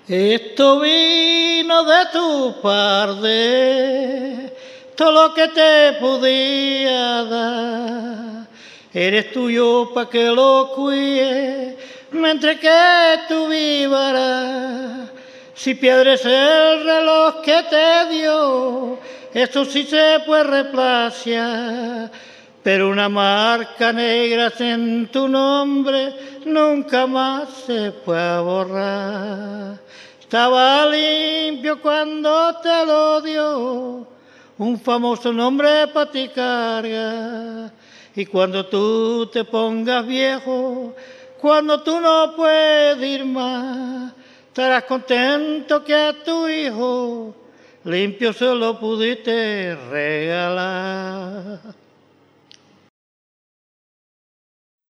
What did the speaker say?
Esto vino de tu parte, todo lo que te podía dar. Eres tuyo pa' que lo cuide, mientras que tú vivarás. Si pierdes el reloj que te dio, eso sí se puede reemplazar. Pero una marca negra en tu nombre nunca más se puede borrar. Estaba limpio cuando te lo dio, un famoso nombre para ti carga. Y cuando tú te pongas viejo, cuando tú no puedes ir más, estarás contento que a tu hijo limpio se lo pudiste regalar.